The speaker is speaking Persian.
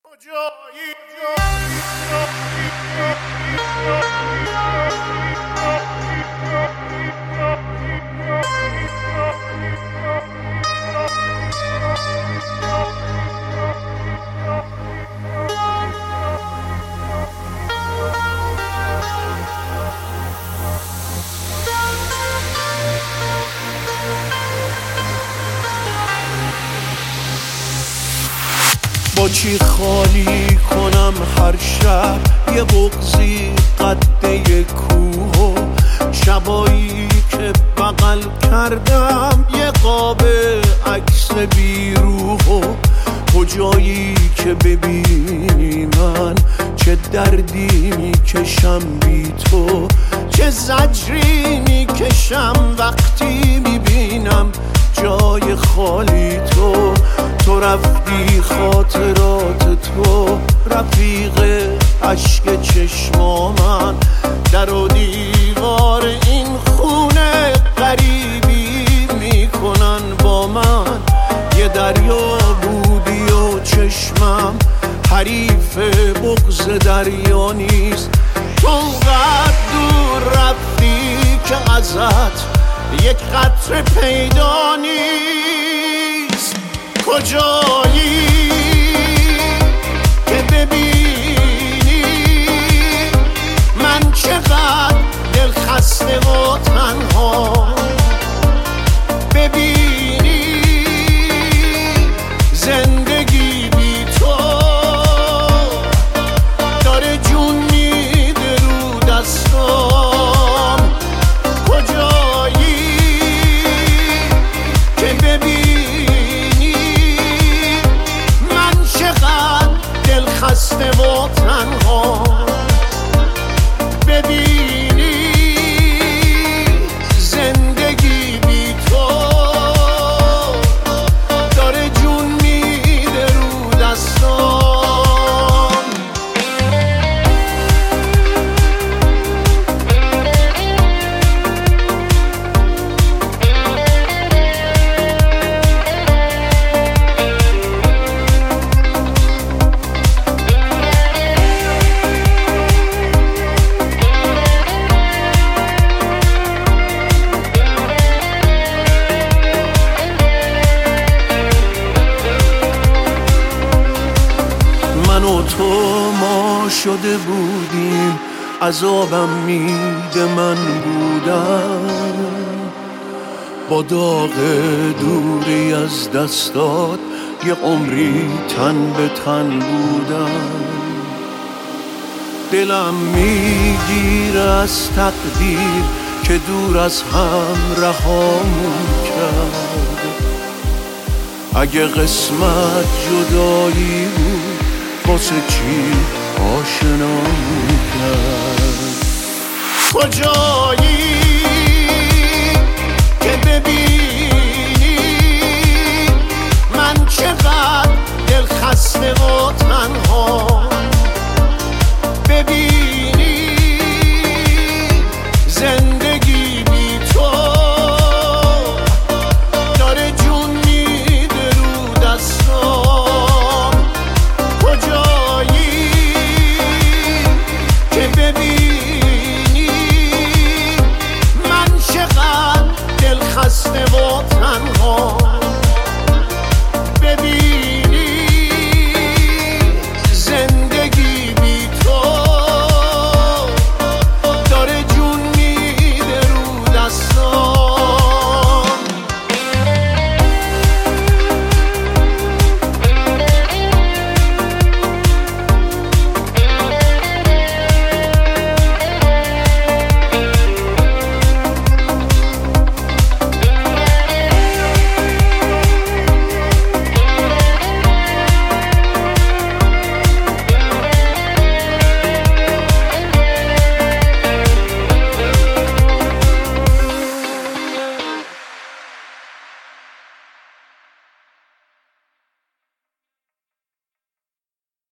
با چی خالی کنم هر شب یه بغضی قده کوه، شبایی که بغل کردم یه قاب عکس بیروح، کجایی که ببینی من چه دردی میکشم بی تو، چه زجری میکشم وقتی میبینم جای خالی تو. تو رفتی خاطرات تو رفیق عشق چشما من، در و دیوار این خونه غریبی میکنن با من. یه دریا بودی و چشمم حریف بغض دریا نیست، تو اونقدر دور رفتی که ازت یک قطره پیدا نیست. کجایی که ببینی من چقدر دل خسته و تنها، ببینی زندگی بی تو داره جون میده رو دستام. کجایی که ببینی من چقدر دل خسته و تنها، ببینی زندگی بی تو داره جون میده رو دستام. من و تو ما شده بودیم، عذابم میده من بودم، با داغ دوری از دستات یه عمری تن به تن بودم. دلم میگیره از تقدیر که دور از هم رهامون کرد. اگه قسمت جدایی بود واسه چی آشنامون کرد؟ کجایی که ببینی من چقدر دل خسته و